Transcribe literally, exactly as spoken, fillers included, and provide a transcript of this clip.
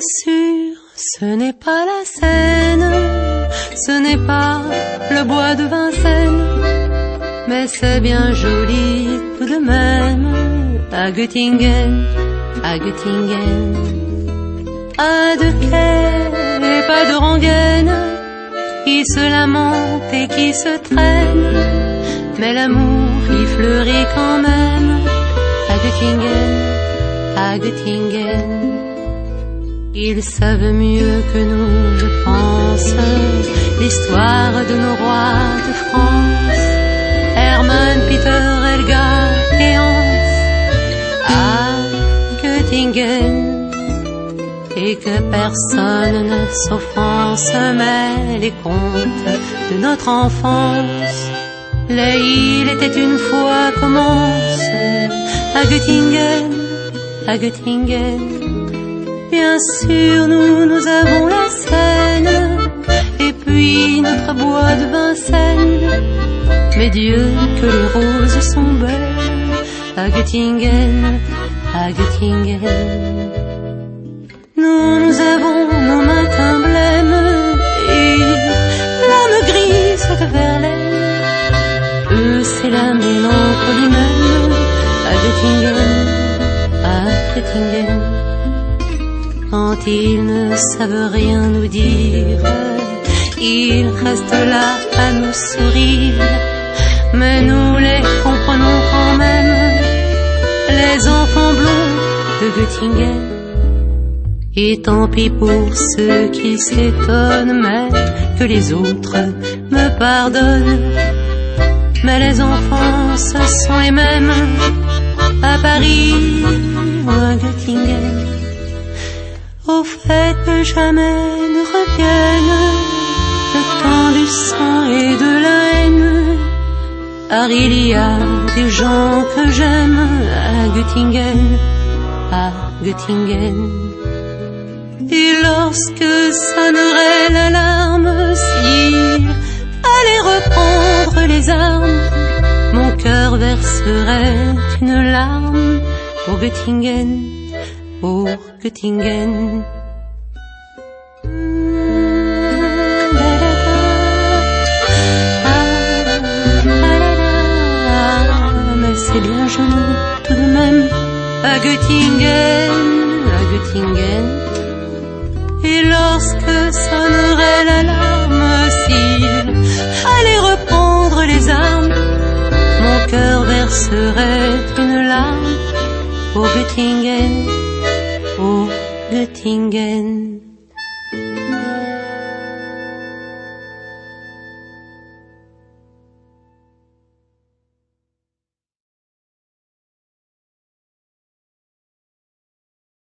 sûr, ce n'est pas la Seine, ce n'est pas le bois de Vincennes, mais c'est bien joli tout de même à Göttingen, à Göttingen. Pas de quai et pas de rengaine qui se lamente et qui se traîne, mais l'amour y fleurit quand même à Göttingen, à Göttingen. Ils savent mieux que nous, je pense, l'histoire de nos rois de France, Hermann, Peter, Helga et Hans à Göttingen. Et que personne ne s'offense, mais les contes de notre enfance, les il était une fois commence à Göttingen, à Göttingen. Bien sûr, nous, nous avons la Seine, et puis notre bois de Vincennes. Mais Dieu, que les roses sont belles à Göttingen, à Göttingen. Nous, nous avons nos matins blêmes et l'âme grise de Verlaine. Eux, c'est la mélancolie même à Göttingen, à Göttingen. Quand ils ne savent rien nous dire, ils restent là à nous sourire, mais nous les comprenons quand même, les enfants blonds de Göttingen. Et tant pis pour ceux qui s'étonnent, mais que les autres me pardonnent. Mais les enfants, ce sont les mêmes à Paris ou à Göttingen. Au fait que jamais ne revienne le temps du sang et de la haine, car il y a des gens que j'aime à Göttingen, à Göttingen. Et lorsque sonnerait l'alarme, s'il fallait reprendre les armes, mon cœur verserait une larme pour Göttingen, pour Göttingen. Mais c'est bien joli tout de même à Göttingen, à Göttingen. Et lorsque sonnerait l'alarme, s'il fallait reprendre les armes, mon cœur verserait une larme pour Göttingen, pour Göttingen.